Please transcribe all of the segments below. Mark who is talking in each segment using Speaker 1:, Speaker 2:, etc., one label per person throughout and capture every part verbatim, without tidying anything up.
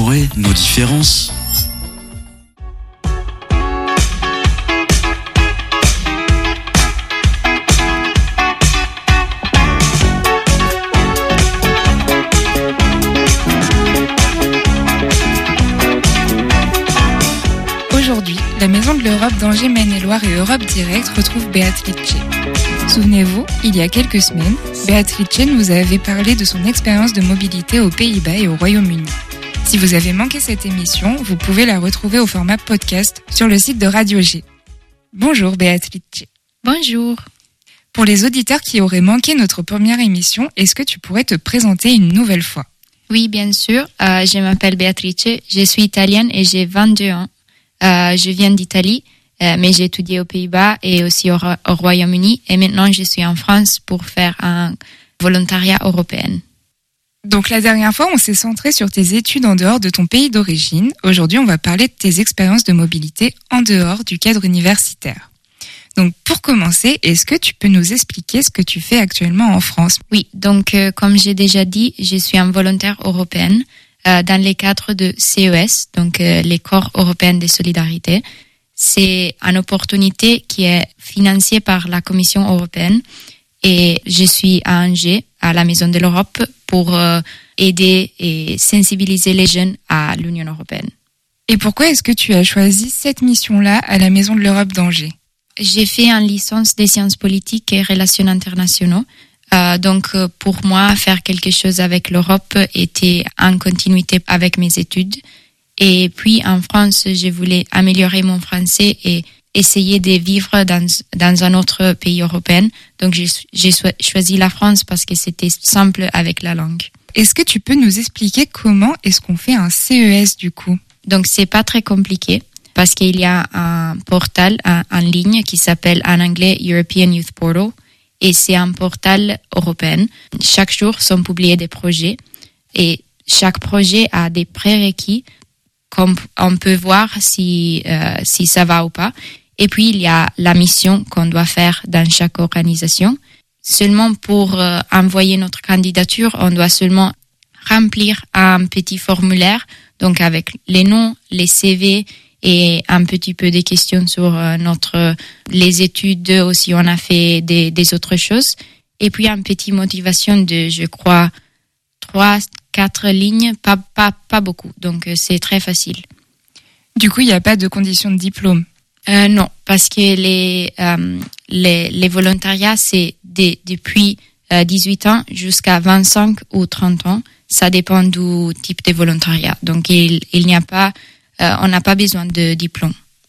Speaker 1: honorer nos différences.
Speaker 2: Aujourd'hui, la Maison de l'Europe d'Angers, Maine-et-Loire et Europe Direct retrouve Beatrice. Souvenez-vous, il y a quelques semaines, Beatrice nous avait parlé de son expérience de mobilité aux Pays-Bas et au Royaume-Uni. Si vous avez manqué cette émission, vous pouvez la retrouver au format podcast sur le site de Radio G. Bonjour Beatrice.
Speaker 3: Bonjour.
Speaker 2: Pour les auditeurs qui auraient manqué notre première émission, est-ce que tu pourrais te présenter une nouvelle fois ?
Speaker 3: Oui, bien sûr. Euh, je m'appelle Beatrice, je suis italienne et j'ai vingt-deux ans. Euh, je viens d'Italie, euh, mais j'ai étudié aux Pays-Bas et aussi au, au Royaume-Uni. Et maintenant, je suis en France pour faire un volontariat européen.
Speaker 2: Donc la dernière fois, on s'est centré sur tes études en dehors de ton pays d'origine. Aujourd'hui, on va parler de tes expériences de mobilité en dehors du cadre universitaire. Donc pour commencer, est-ce que tu peux nous expliquer ce que tu fais actuellement en France ?
Speaker 3: Oui, donc euh, comme j'ai déjà dit, je suis un volontaire européenne. Euh, dans les cadres de C E S, donc euh, les corps européens de solidarité. C'est une opportunité qui est financée par la Commission européenne et je suis à Angers, à la Maison de l'Europe, pour euh, aider et sensibiliser les jeunes à l'Union européenne.
Speaker 2: Et pourquoi est-ce que tu as choisi cette mission-là à la Maison de l'Europe d'Angers ?
Speaker 3: J'ai fait une licence des sciences politiques et relations internationales. Euh, donc euh, pour moi, faire quelque chose avec l'Europe était en continuité avec mes études. Et puis en France, je voulais améliorer mon français et essayer de vivre dans, dans un autre pays européen. Donc j'ai, j'ai choisi la France parce que c'était simple avec la langue.
Speaker 2: Est-ce que tu peux nous expliquer comment est-ce qu'on fait un C E S du coup ?
Speaker 3: Donc c'est pas très compliqué parce qu'il y a un portal en, en ligne qui s'appelle en anglais European Youth Portal. Et c'est un portal européen. Chaque jour sont publiés des projets et chaque projet a des prérequis qu'on on peut voir si, euh, si ça va ou pas. Et puis, il y a la mission qu'on doit faire dans chaque organisation. Seulement pour euh, envoyer notre candidature, on doit seulement remplir un petit formulaire, donc avec les noms, les C V et un petit peu des questions sur euh, notre les études aussi, on a fait des, des autres choses. Et puis une petite motivation de, je crois, trois, quatre lignes, pas, pas, pas beaucoup. Donc c'est très facile.
Speaker 2: Du coup, il n'y a pas de condition de diplôme ?
Speaker 3: euh, Non, parce que les, euh, les, les volontariats, c'est de, depuis euh, dix-huit ans jusqu'à vingt-cinq ou trente ans. Ça dépend du type de volontariat. Donc il, il n'y a pas... Euh, on n'a pas besoin de diplôme.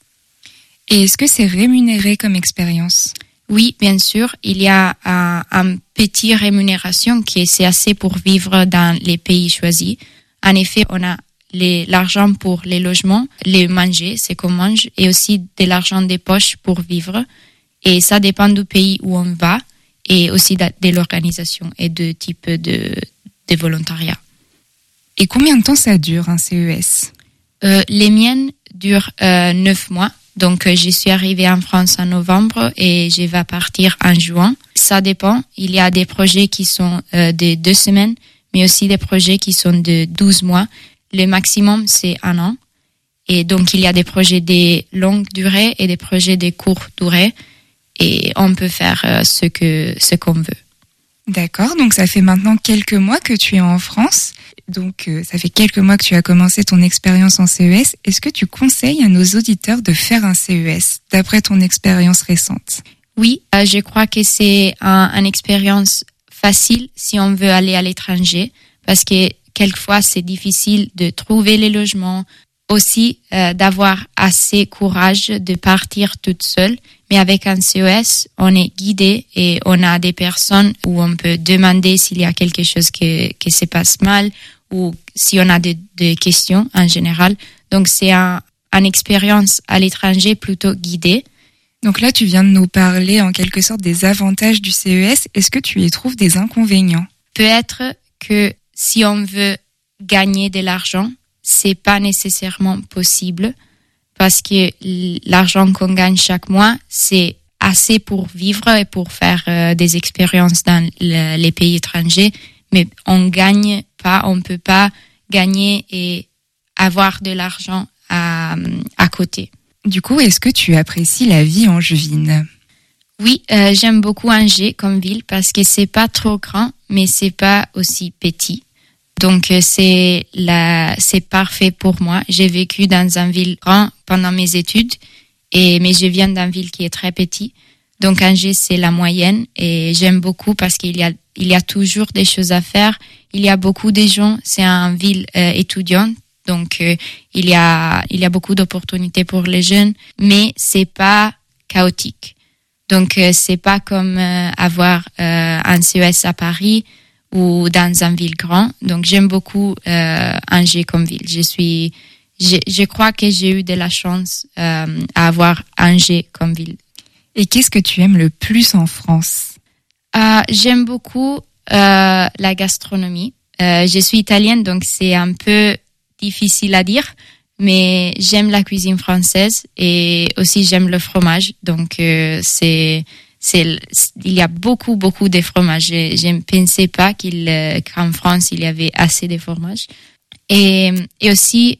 Speaker 2: Et est-ce que c'est rémunéré comme expérience ?
Speaker 3: Oui, bien sûr. Il y a un, un petit rémunération qui est c'est assez pour vivre dans les pays choisis. En effet, on a les, l'argent pour les logements, les manger, c'est qu'on mange, et aussi de l'argent des poches pour vivre. Et ça dépend du pays où on va et aussi de, de l'organisation et du type de, de volontariat.
Speaker 2: Et combien de temps ça dure un C E S ?
Speaker 3: Euh, les miennes durent euh, neuf mois. Donc, euh, je suis arrivée en France en novembre et je vais partir en juin. Ça dépend. Il y a des projets qui sont euh, de deux semaines, mais aussi des projets qui sont de douze mois. Le maximum, c'est un an. Et donc, il y a des projets de longue durée et des projets de courte durée. Et on peut faire euh, ce que, ce qu'on veut.
Speaker 2: D'accord. Donc, ça fait maintenant quelques mois que tu es en France. Donc, euh, ça fait quelques mois que tu as commencé ton expérience en C E S. Est-ce que tu conseilles à nos auditeurs de faire un C E S, d'après ton expérience récente ?
Speaker 3: Oui, euh, je crois que c'est un, une expérience facile si on veut aller à l'étranger, parce que quelquefois, c'est difficile de trouver les logements, aussi euh, d'avoir assez courage de partir toute seule. Mais avec un C E S, on est guidé et on a des personnes où on peut demander s'il y a quelque chose qui, qui se passe mal ou si on a des, des questions en général. Donc, c'est un, une expérience à l'étranger plutôt guidée.
Speaker 2: Donc là, tu viens de nous parler en quelque sorte des avantages du C E S. Est-ce que tu y trouves des inconvénients ?
Speaker 3: Peut-être que si on veut gagner de l'argent, c'est pas nécessairement possible parce que l'argent qu'on gagne chaque mois, c'est assez pour vivre et pour faire euh, des expériences dans le, les pays étrangers, mais on gagne pas, on peut pas gagner et avoir de l'argent à, à côté.
Speaker 2: Du coup, est-ce que tu apprécies la vie angevine ?
Speaker 3: Oui, euh, j'aime beaucoup Angers comme ville parce que c'est pas trop grand, mais c'est pas aussi petit. Donc euh, c'est la, c'est parfait pour moi. J'ai vécu dans une ville grande pendant mes études, et mais je viens d'une ville qui est très petite. Donc Angers c'est la moyenne, et j'aime beaucoup parce qu'il y a, il y a toujours des choses à faire. Il y a beaucoup de gens. C'est une ville euh, étudiante, donc euh, il y a, il y a beaucoup d'opportunités pour les jeunes, mais c'est pas chaotique. Donc, euh, c'est pas comme euh, avoir euh, un C E S à Paris ou dans une ville grande. Donc, j'aime beaucoup euh, Angers comme ville. Je suis, je, je crois que j'ai eu de la chance euh, à avoir Angers comme ville.
Speaker 2: Et qu'est-ce que tu aimes le plus en France ?
Speaker 3: euh, J'aime beaucoup euh, la gastronomie. Euh, je suis italienne, donc c'est un peu difficile à dire. Mais j'aime la cuisine française, et aussi j'aime le fromage. Donc euh, c'est c'est il y a beaucoup beaucoup de fromages. Je, je ne pensais pas qu'il euh, qu'en France il y avait assez de fromages. Et et aussi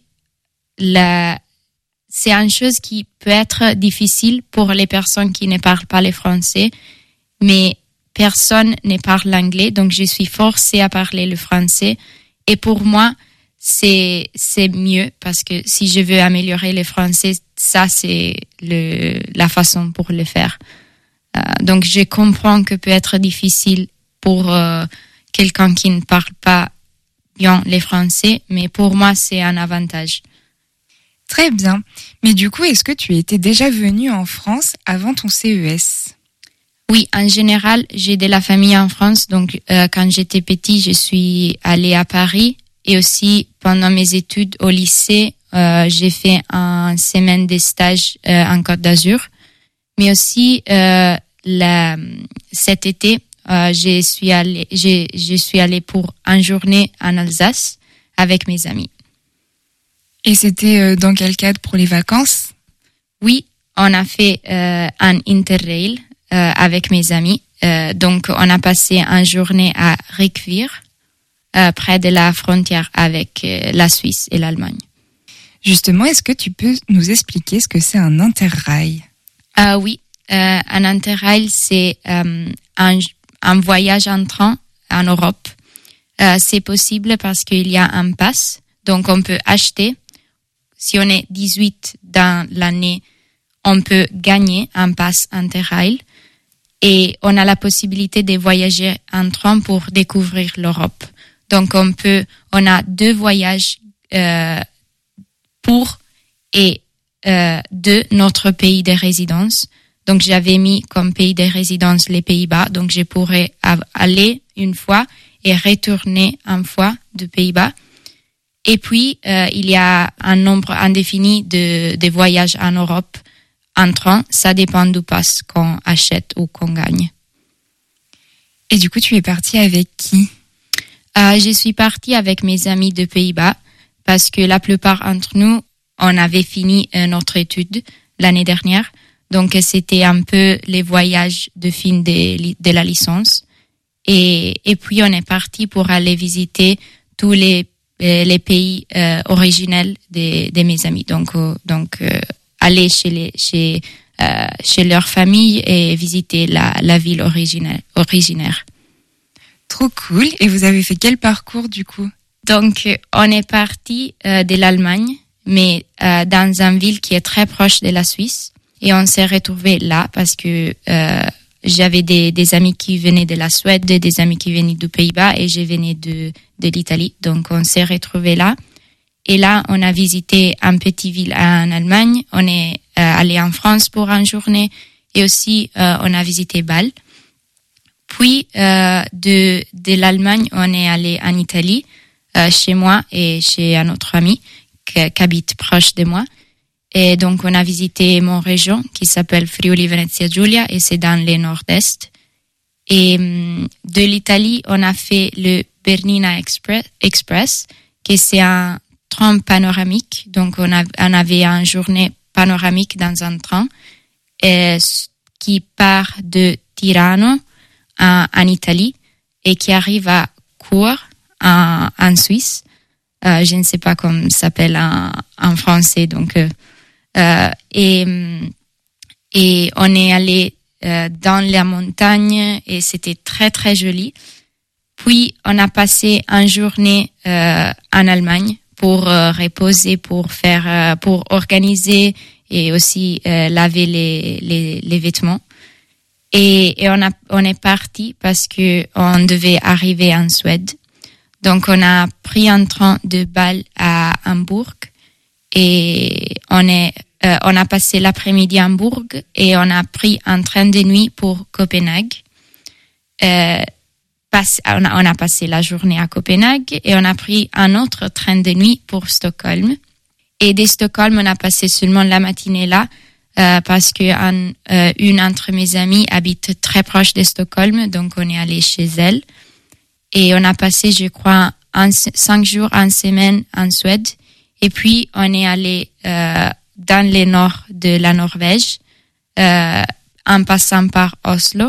Speaker 3: la c'est une chose qui peut être difficile pour les personnes qui ne parlent pas le français, mais personne ne parle l'anglais, donc je suis forcée à parler le français. Et pour moi c'est c'est mieux, parce que si je veux améliorer le français, ça c'est le la façon pour le faire. Euh, donc je comprends que peut être difficile pour euh, quelqu'un qui ne parle pas bien le français, mais pour moi c'est un avantage.
Speaker 2: Très bien. Mais du coup, est-ce que tu étais déjà venue en France avant ton C E S ?
Speaker 3: Oui, en général, j'ai de la famille en France, donc euh, quand j'étais petit, je suis allée à Paris. Et aussi, pendant mes études au lycée, euh, j'ai fait une semaine de stage euh, en Côte d'Azur. Mais aussi, euh, la, cet été, euh, je suis allée, je, je suis allée pour une journée en Alsace avec mes amis.
Speaker 2: Et c'était euh, dans quel cadre pour les vacances ?
Speaker 3: Oui, on a fait euh, un interrail euh, avec mes amis. Euh, donc, on a passé une journée à Reykjavik, Euh, près de la frontière avec euh, la Suisse et l'Allemagne.
Speaker 2: Justement, est-ce que tu peux nous expliquer ce que c'est un interrail ?
Speaker 3: euh, Oui, euh, un interrail, c'est euh, un, un voyage en train en Europe. Euh, c'est possible parce qu'il y a un pass, donc on peut acheter. Si on est dix-huit dans l'année, on peut gagner un pass interrail, et on a la possibilité de voyager en train pour découvrir l'Europe. Donc on peut, on a deux voyages euh, pour et euh, de notre pays de résidence. Donc j'avais mis comme pays de résidence les Pays-Bas, donc je pourrais aller une fois et retourner une fois de Pays-Bas. Et puis euh, il y a un nombre indéfini de, de voyages en Europe en train. Ça dépend du pass qu'on achète ou qu'on gagne.
Speaker 2: Et du coup, tu es partie avec qui ?
Speaker 3: Euh, je suis partie avec mes amis de Pays-Bas parce que la plupart d'entre nous, on avait fini euh, notre étude l'année dernière. Donc, c'était un peu les voyages de fin de, de la licence. Et, et puis, on est parti pour aller visiter tous les, euh, les pays euh, originels de, de mes amis. Donc, euh, donc euh, aller chez, les, chez, euh, chez leur famille et visiter la, la ville originaire. originaire.
Speaker 2: Trop cool. Et vous avez fait quel parcours du coup ?
Speaker 3: Donc, on est parti euh, de l'Allemagne, mais euh, dans une ville qui est très proche de la Suisse. Et on s'est retrouvés là parce que euh, j'avais des, des amis qui venaient de la Suède, des amis qui venaient du Pays-Bas, et je venais de, de l'Italie. Donc, on s'est retrouvés là. Et là, on a visité une petite ville en Allemagne. On est euh, allé en France pour une journée. Et aussi, euh, on a visité Bâle. Puis, euh, de, de l'Allemagne, on est allé en Italie, euh, chez moi et chez un autre ami qui, qui habite proche de moi. Et donc, on a visité mon région qui s'appelle Friuli-Venezia Giulia, et c'est dans le nord-est. Et de l'Italie, on a fait le Bernina Express, Express qui c'est un train panoramique. Donc, on, a, on avait une journée panoramique dans un train et, qui part de Tirano en, en Italie et qui arrive à Chur en, en Suisse. Euh, je ne sais pas comment ça s'appelle en, en français. Donc, euh, euh, et, et on est allé euh, dans la montagne et c'était très, très joli. Puis, on a passé une journée euh, en Allemagne pour euh, reposer, pour faire, euh, pour organiser et aussi euh, laver les, les, les vêtements. Et, et on a, on est parti parce que on devait arriver en Suède. Donc, on a pris un train de Bâle à Hambourg et on est, euh, on a passé l'après-midi à Hambourg et on a pris un train de nuit pour Copenhague. Euh, passe, on a, on a passé la journée à Copenhague et on a pris un autre train de nuit pour Stockholm. Et de Stockholm, on a passé seulement la matinée là, euh, parce que un, euh, une entre mes amies habite très proche de Stockholm, donc on est allé chez elle. Et on a passé, je crois, un, cinq jours, une semaine en Suède. Et puis, on est allé euh, dans le nord de la Norvège, euh, en passant par Oslo.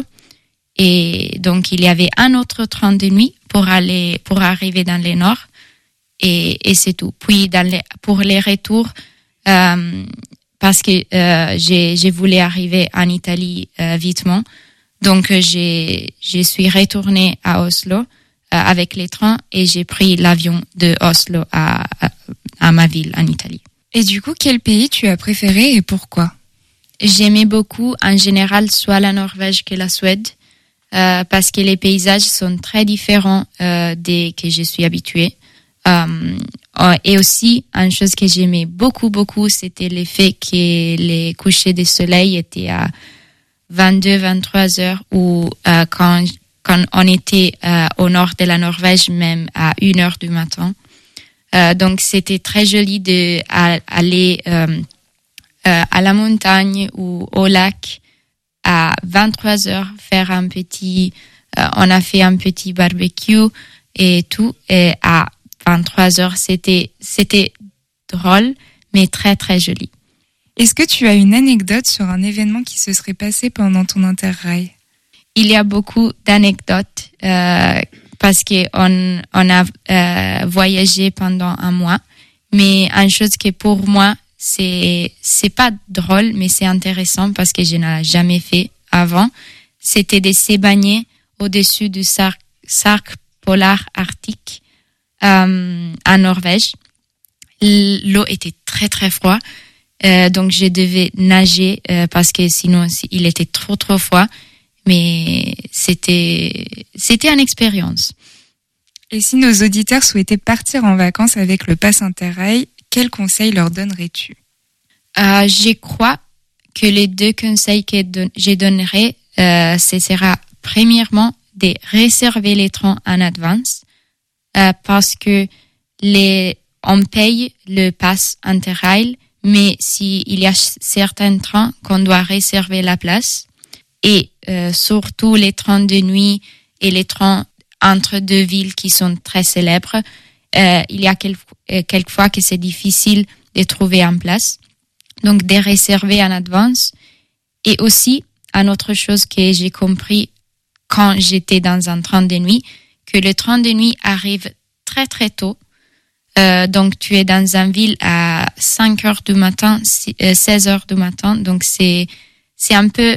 Speaker 3: Et donc, il y avait un autre train de nuit pour aller, pour arriver dans le nord. Et, et c'est tout. Puis dans les, pour les retours, euh, parce que euh, j'ai, j'ai voulu arriver en Italie euh, vitement, donc j'ai, je suis retournée à Oslo euh, avec les trains et j'ai pris l'avion de Oslo à, à, à ma ville en Italie.
Speaker 2: Et du coup, quel pays tu as préféré et pourquoi?
Speaker 3: J'aimais beaucoup en général soit la Norvège que la Suède euh, parce que les paysages sont très différents euh, des que je suis habituée. Um, et aussi, une chose que j'aimais beaucoup, beaucoup, c'était le fait que les couchers de soleil étaient à vingt-deux, vingt-trois heures ou euh, quand, quand on était euh, au nord de la Norvège, même à une heure du matin. Euh, donc, c'était très joli de à, aller euh, euh, à la montagne ou au lac à vingt-trois heures, faire un petit, euh, on a fait un petit barbecue et tout, et à vingt-trois heures, c'était, c'était drôle, mais très, très joli.
Speaker 2: Est-ce que tu as une anecdote sur un événement qui se serait passé pendant ton interrail?
Speaker 3: Il y a beaucoup d'anecdotes euh, parce qu'on on a euh, voyagé pendant un mois, mais une chose qui pour moi, c'est, c'est pas drôle, mais c'est intéressant parce que je n'ai jamais fait avant, c'était de se baigner au-dessus du cercle, cercle polaire arctique. Euh, en Norvège, l'eau était très très froide, euh, donc je devais nager euh, parce que sinon il était trop trop froid. Mais c'était c'était une expérience.
Speaker 2: Et si nos auditeurs souhaitaient partir en vacances avec le Pass Interrail, quels conseils leur donnerais-tu?
Speaker 3: euh, Je crois que les deux conseils que don- je donnerai, euh, ce sera premièrement de réserver les trains en avance. Euh, parce que les, on paye le pass Interrail, mais s'il y a certains trains qu'on doit réserver la place, et euh, surtout les trains de nuit et les trains entre deux villes qui sont très célèbres, euh, il y a quel, euh, quelquefois que c'est difficile de trouver en place. Donc, de réserver en avance. Et aussi, une autre chose que j'ai compris quand j'étais dans un train de nuit, que le train de nuit arrive très très tôt. Euh, donc tu es dans une ville à cinq heures du matin, seize heures du matin. Donc c'est c'est un peu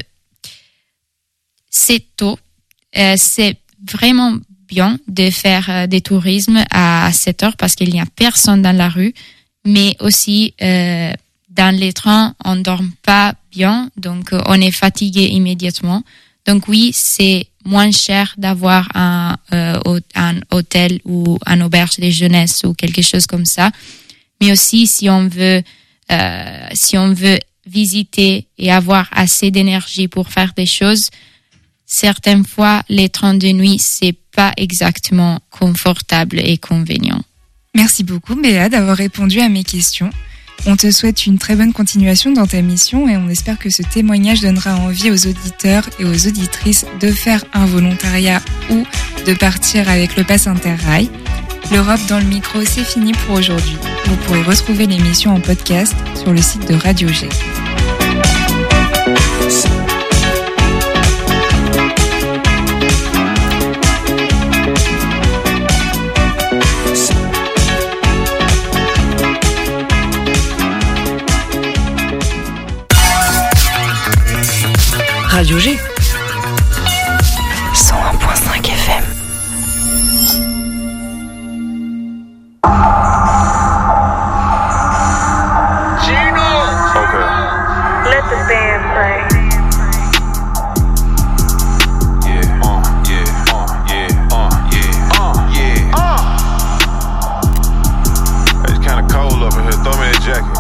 Speaker 3: c'est tôt. Euh, c'est vraiment bien de faire euh, des tourismes à sept heures parce qu'il n'y a personne dans la rue. Mais aussi euh, dans les trains on dort pas bien, donc euh, on est fatigué immédiatement. Donc oui, c'est moins cher d'avoir un, euh, un hôtel ou un auberge de jeunesse ou quelque chose comme ça. Mais aussi, si on veut, euh, si on veut visiter et avoir assez d'énergie pour faire des choses, certaines fois, les trains de nuit, c'est pas exactement confortable et convenient.
Speaker 2: Merci beaucoup, Béa, d'avoir répondu à mes questions. On te souhaite une très bonne continuation dans ta mission et on espère que ce témoignage donnera envie aux auditeurs et aux auditrices de faire un volontariat ou de partir avec le Pass Interrail. L'Europe dans le micro, c'est fini pour aujourd'hui. Vous pourrez retrouver l'émission en podcast sur le site de Radio G.
Speaker 1: Radio G.
Speaker 2: cent un virgule cinq F M.
Speaker 4: Let the band play.
Speaker 5: Yeah, uh, yeah, uh, yeah, uh, yeah, uh, yeah, uh. It's kinda cold up in here, throw me that jacket.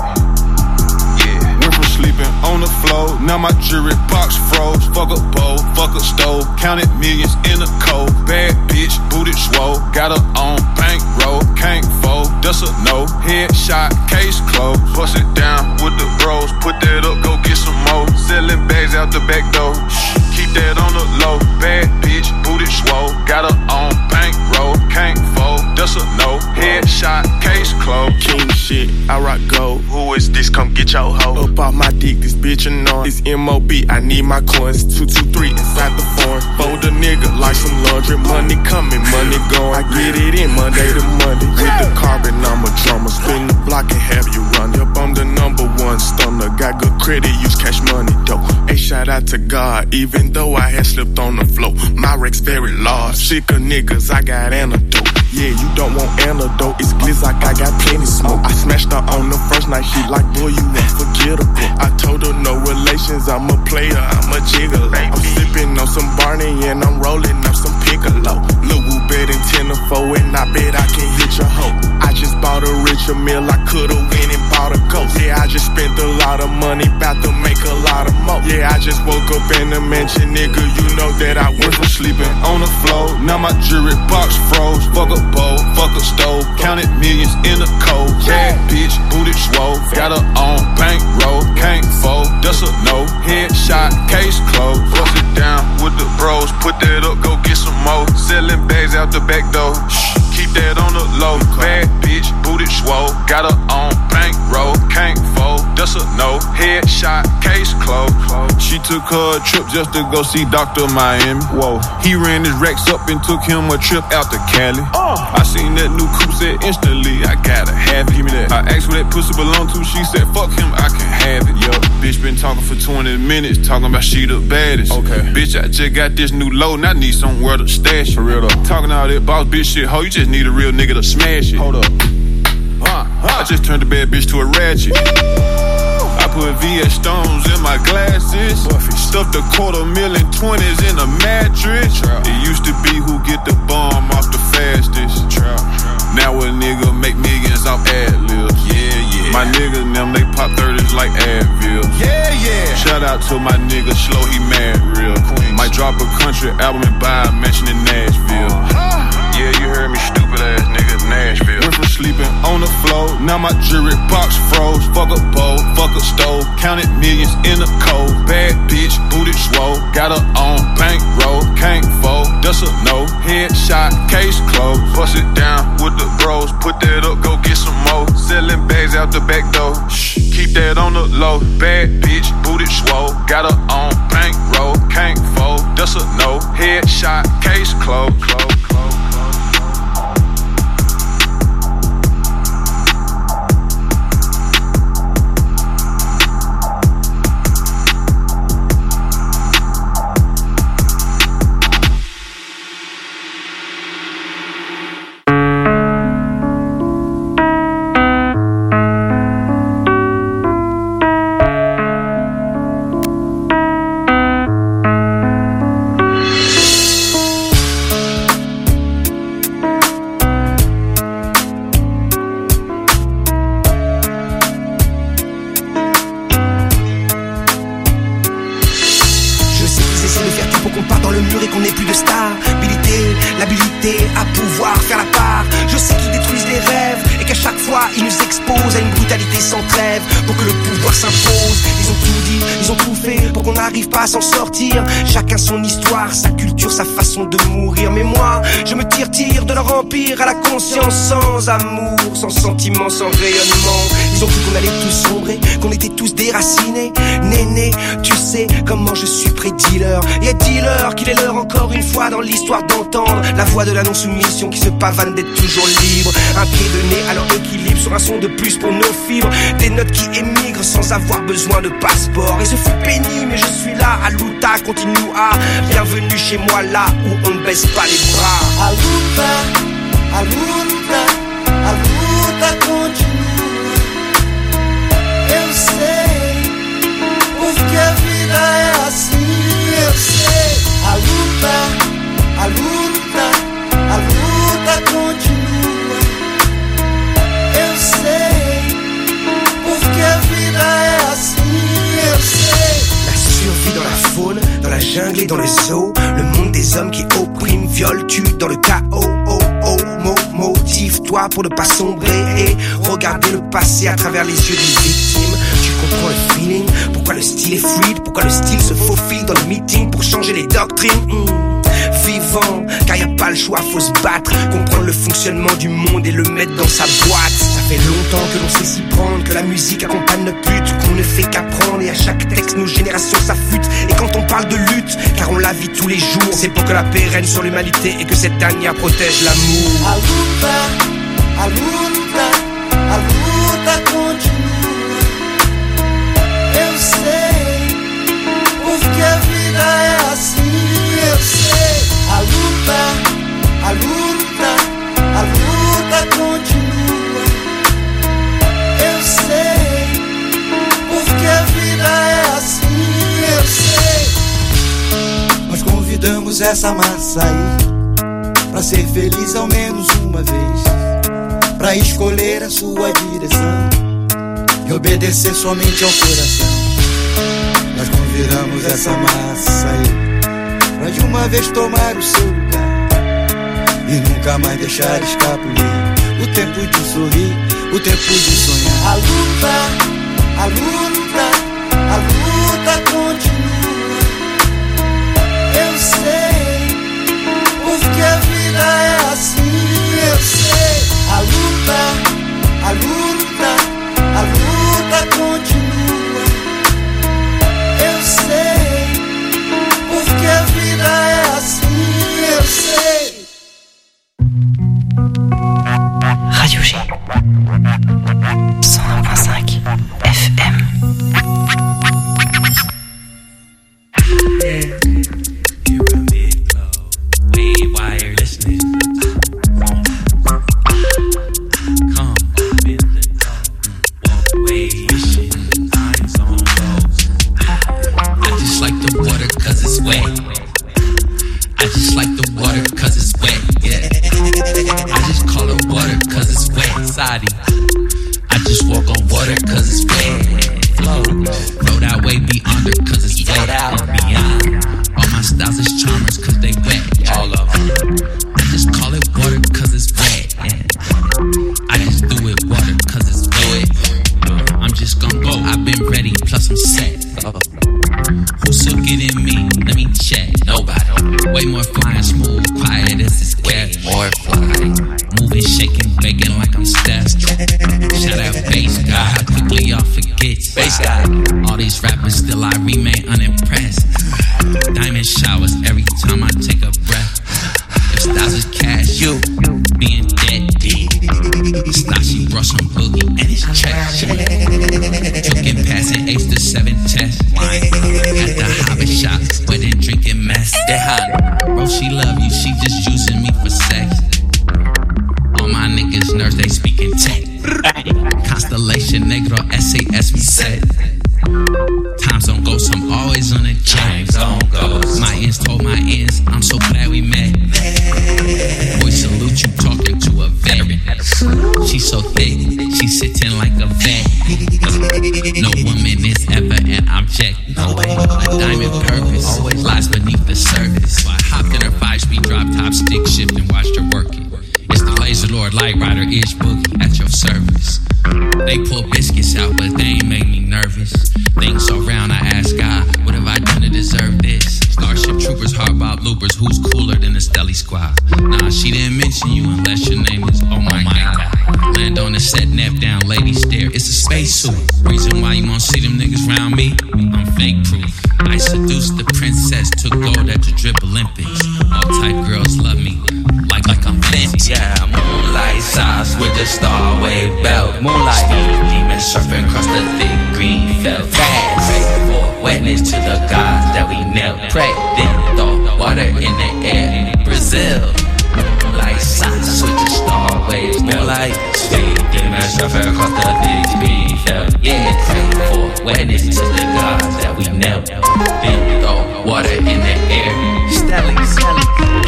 Speaker 5: Yeah. Went from sleeping on the floor, now my jewelry box froze. Fuck a bowl, fuck a stove, counted millions in a cold. Bad bitch, booted swole, got her on bankroll, can't fold, that's a no. Headshot, case closed, bust it down with the bros, put that up, go get some more. Selling bags out the back door, shh, keep that on the low. Bad bitch, booted swole, got her on bankroll, can't fold, that's a no. Headshot, case closed.
Speaker 6: King shit, I rock gold. Who is this? Come get your hoe. Up off my dick, this bitch annoying. It's M O B, I need my coins. Two two three inside the foreign. Fold a nigga like some laundry. Money coming, money going. I get it in Monday to Monday. With the carbon, I'm a drummer. Spin the block and have you run. Yup, I'm the number one stunner. Got good credit, use cash money though. Hey, shout out to God, even though I had slipped on the floor. My Rex very large. Sick of niggas, I got antidote. Yeah, you don't want antidote. It's Glizzock, I got plenty smoke. I smashed her on the first night. She like, boy, you unforgettable. I told her no relations. I'm a player, I'm a gigolo. I'm sipping on some Barney and I'm rolling up some Piccolo. Lil' Woo bet in ten to four and I bet I can hit your hoe. I just bought a richer meal. I coulda went and bought a ghost. Yeah, I just spent a lot of money, bout to make a lot of more. Yeah, I just woke up in the mansion, nigga. You know that I went from sleeping on the floor. Now my jewelry box froze. Fuck a bowl, fuck a stove, counted millions in a cold. Bad bitch, booted swole, got her on bankroll, can't fold, that's a no. Headshot, case closed, bust it down with the bros, put that up, go get some more. Selling bags out the back door, shh, keep that on the low. Bad bitch, booted swole, got her on bankroll, can't fold, that's a no. Headshot, case closed. She took her a trip just to go see Doctor Miami. Whoa, he ran his racks up and took him a trip out to Cali. Oh. I seen that new coupe, said instantly, I gotta have it. Give me that. I asked where that pussy belong to, she said, fuck him, I can have it. Yo, bitch been talking for twenty minutes, talking about she the baddest. Okay. Bitch, I just got this new load and I need somewhere to stash it. For real though. Talking all that boss bitch shit, ho, you just need a real nigga to smash it. Hold up. Huh, huh. I just turned the bad bitch to a ratchet. I put V S Stones in my glasses. Buffy. Stuffed a quarter million twenties in a mattress. Trap. It used to be who get the bomb off the fastest. Trap. Now a nigga make millions off ad-libs. Yeah, yeah. My niggas them, they pop thirties like Advil. Yeah, yeah. Shout out to my nigga Slow, he mad real. Queens. Might drop a country album and buy a mansion in Nashville. Uh-huh. Yeah, you heard me, stupid ass nigga, Nashville. Went from sleeping on the floor, now my jewelry box froze. Fuck a bowl, fuck a stove, counted millions in a cold. Bad bitch, booted swole, got her on bankroll, can't fold, that's a no. Headshot, case closed, bust it down with the bros, put that up, go get some more. Selling bags out the back door, shh, keep that on the low. Bad bitch, booted swole, got her on bankroll, can't fold, that's a no. Headshot, case closed, closed, closed.
Speaker 7: Pas à s'en sortir, chacun son histoire, sa culture, sa façon de mourir. Mais moi, je me tire-tire de leur empire à la conscience, sans amour, sans sentiment, sans rayonnement. Ils ont cru qu'on allait tous sombrer, qu'on était tous déracinés. Néné, tu sais comment je suis pré-dealer. Et dealer, qu'il est l'heure encore une fois dans l'histoire d'entendre la voix de la non-soumission qui se pavane d'être toujours libre. Un pied de nez à leur équilibre sur un son de plus pour nos fibres. Des notes qui émigrent sans avoir besoin de passeport. Et ce fut pénible, mais je suis là, à Luta, continue à. Bienvenue chez moi là où on ne baisse pas les bras.
Speaker 1: A luta, a luta, a luta continua. Eu sei, porque a vida é assim, eu sei. A luta, a luta, a luta continua. Eu sei, porque a vida é assim, eu sei.
Speaker 7: La survie dans la faune, dans la jungle et dans le zoo. Le monde des hommes qui oppriment, violent, tuent dans le chaos. Oh, oh, mo, motive-toi pour ne pas sombrer et regarder le passé à travers les yeux des victimes. Tu comprends le feeling, pourquoi le style est fluide, pourquoi le style se faufile dans le meeting pour changer les doctrines. Mmh. Vivant, car y a pas le choix, faut se battre, comprendre le fonctionnement du monde et le mettre dans sa boîte. Ça fait longtemps que l'on sait s'y prendre, que la musique accompagne notre lutte, qu'on ne fait qu'apprendre et à chaque texte nos générations s'affûtent. Et quand on parle de lutte, car on la vit tous les jours, c'est pour que la paix règne sur l'humanité et que cette dernière protège l'amour.
Speaker 1: A luta, a luta, a luta continua. Eu sei, porque a vida é assim, eu sei. A luta, a luta, a luta continua. Eu sei, porque a vida é assim, eu sei. Nós convidamos essa massa aí pra ser feliz ao menos uma vez, pra escolher a sua direção e obedecer somente ao coração. Nós convidamos essa massa aí pra de uma vez tomar o seu lugar e nunca mais deixar escapulir o tempo de sorrir, o tempo de sonhar. A luta, a luta, a luta continua. Eu sei, porque a vida é assim, eu sei. A luta, a luta, a luta continua. Eu sei, porque a vida é assim, eu sei.
Speaker 8: Radio G cent un virgule cinq F M.
Speaker 9: I just walk on water cause it's wet. Flow, flow that way be under cause it's wet. Beyond, all my styles is charmers cause they wet. All of them. I just call it water cause it's wet. I just do it water cause it's wet. I'm just gon' go, I've been ready, plus I'm set. Who's so getting me? Let me check. Nobody. Way more flying, smooth, quiet, this is scared. More fly. Moving, shaking, begging like I'm Steph. Shout out bass guy, how quickly y'all forget. Bass guy. All these rappers still I remain unimpressed. Diamond showers every time I take a breath. If styles is cash, you being dead deep. Stashy brought some boogie and it's check. Joking, passing eight to seven tests. At the hobby shop, wedding drinking mess. They hot, bro. She love you, she just using me for sex. All my niggas nerds, they speaking tech. Constellation Negro, S A S me set. Time zone ghost, I'm always on a check. My ends told my ends, I'm so glad we met. Boy, salute you talking to a veteran. She so thick, she sitting like a vet. No woman is ever an object. No way. A diamond purpose always lies beneath the surface. So I hopped in her five-speed drop top, stick shift and watched her work it. It's the Laser Lord Light Rider Ish Boogie at your service. They pull biscuits out, but they ain't make me nervous. Things so round, I ask God, what have I done to deserve this? Starship troopers, hard bob loopers. Who's cooler than the Stelly Squad? Nah, she didn't mention you unless your name is Oh My God. Land on the set, nap down, lady stare. It's a spacesuit. Reason why you won't see them niggas round me? I'm fake proof. I seduced the princess, took gold at the Drip Olympics. All type girls love me, like like I'm fancy.
Speaker 10: Yeah, moonlight sauce with the star wave belt. Moonlight, demon surfing across the thick green felt. Fast, pray for witness to the gods that we knelt. Pray, then throw water in the air. Brazil, moonlight sauce with the star wave belt. Moonlight, demon surfing across the thick green felt. Yeah, pray for witness to the gods that we knelt. Then throw water in the air. Stelly, Stelly.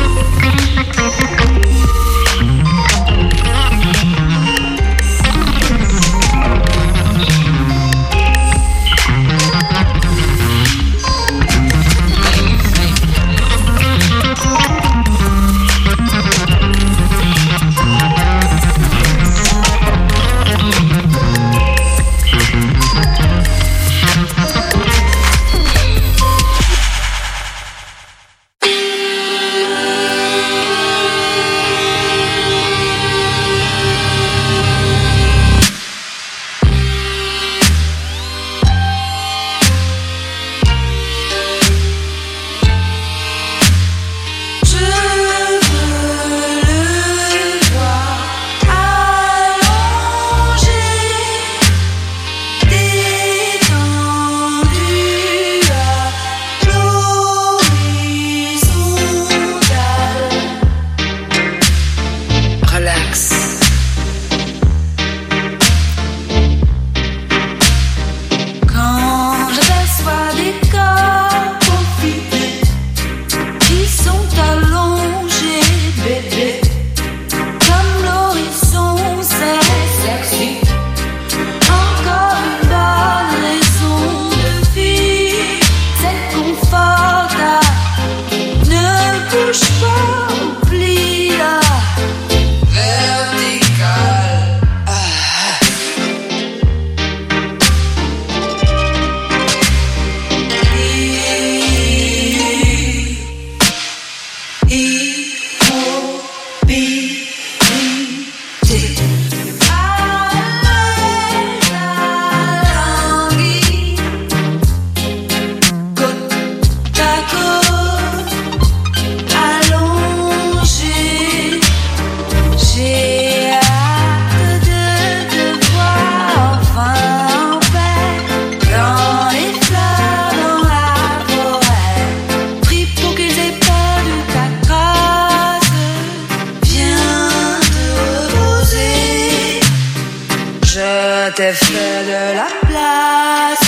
Speaker 11: t'ai fait de la place.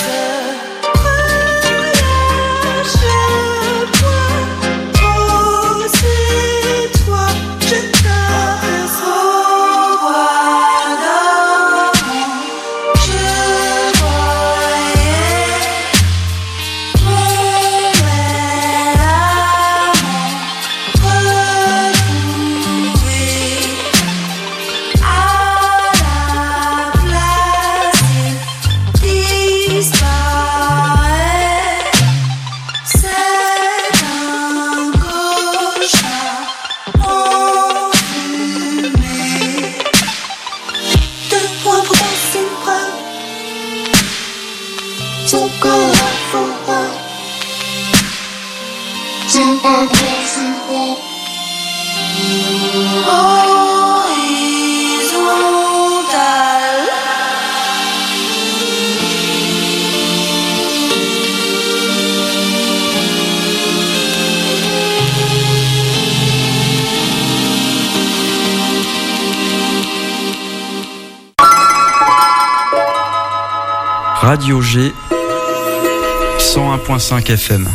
Speaker 12: Radio G, cent un point cinq F M.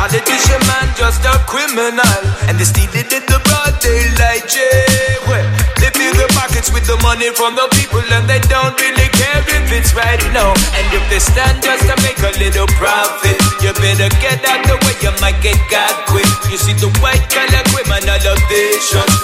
Speaker 13: Politician man just a criminal, and they steal it in the broad daylight, yeah. Well, they fill the pockets with the money from the people, and they don't really care if it's right, no. And if they stand just to make a little profit, you better get out the way, you might get got quick. You see the white collar criminal of vision,